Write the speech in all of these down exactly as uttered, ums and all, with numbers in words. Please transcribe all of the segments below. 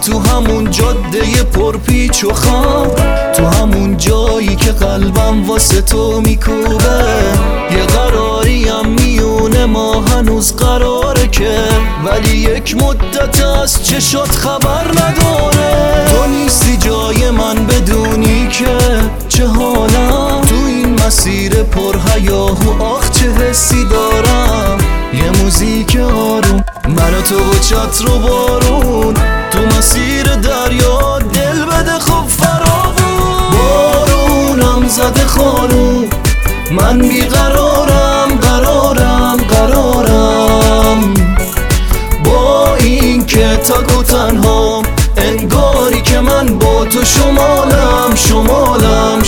تو همون جاده پرپیچ و خم، تو همون جایی که قلبم واسه تو میکوبه. یه قراریم میونه ما هنوز قراره که، ولی یک مدت از چشات خبر نداره. تو نیستی جای من بدونی که چه حالم، تو این مسیر پر هیاهو آخ چه حسی دارم. یه موزیک آروم من تو و چتر و بارون، تو مسیر دریا دل بده خب فراوون. بارونم زده خانوم من بیقرارم قرارم قرارم، با این که تک و تنها انگاری که من با تو شمالم شمالم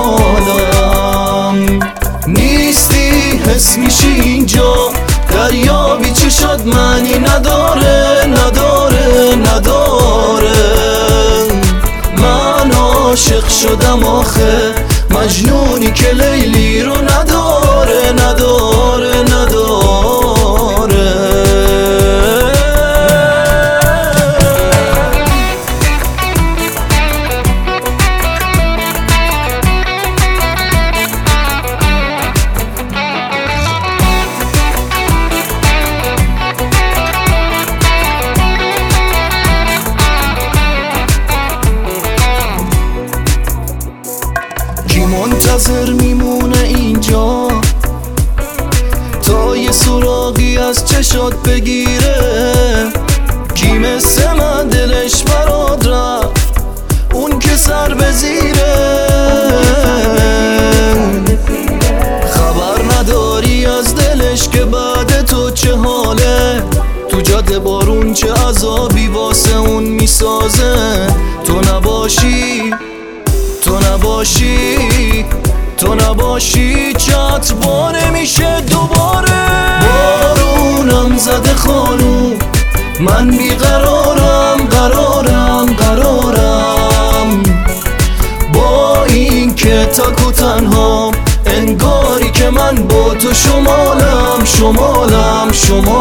شمالم. نیستی حس میشی اینجا دریابی چشات معنی نداره نداره نداره. من عاشق شدم آخه مجنونی که لیلی رو نداره نداره نداره. منتظر میمونه اینجا تا یه سراغی از چشات بگیره؟ کی مثل من دلش برات رفت اون که سر به زیره؟ خبر نداری از دلش که بعد تو چه حاله؟ تو جاده بارون چه عذابی واسه اون میسازه؟ تو نباشی تو نباشی تو نباشی چت با نمیشه دوباره. بارونم زده خانوم من بیقرارم قرارم قرارم، با این که تک و تنها انگاری که من با تو شمالم شمالم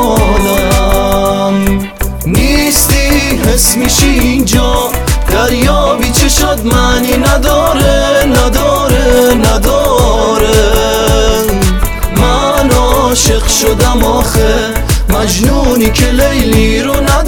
شمالم. نیستی حس میشی اینجا دریابی چشات معنی نداره نداره نداره. من عاشق شدم آخه مجنونی که لیلی رو نداره